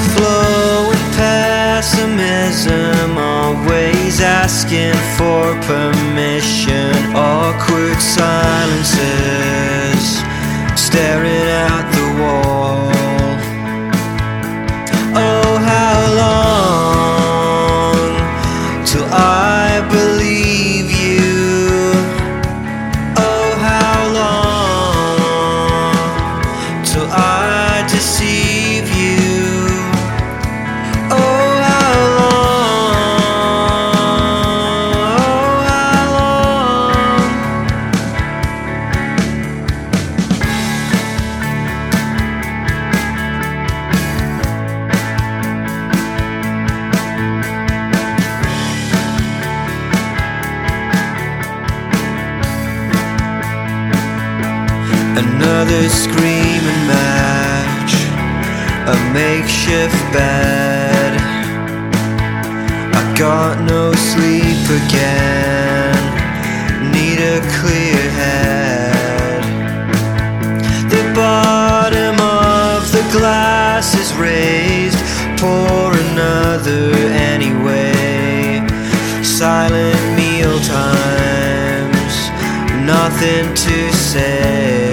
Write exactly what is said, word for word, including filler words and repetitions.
overflowing pessimism, always asking for permission. Awkward silences, staring at the wall. Oh, how long till I believe you? Oh, how long till I deceive you? Oh, how long? Oh, how long? Another screaming match, a makeshift bed. I got no sleep again, need a clear head. The bottom of the glass is raised, pour another anyway. Silent meal times, nothing to say.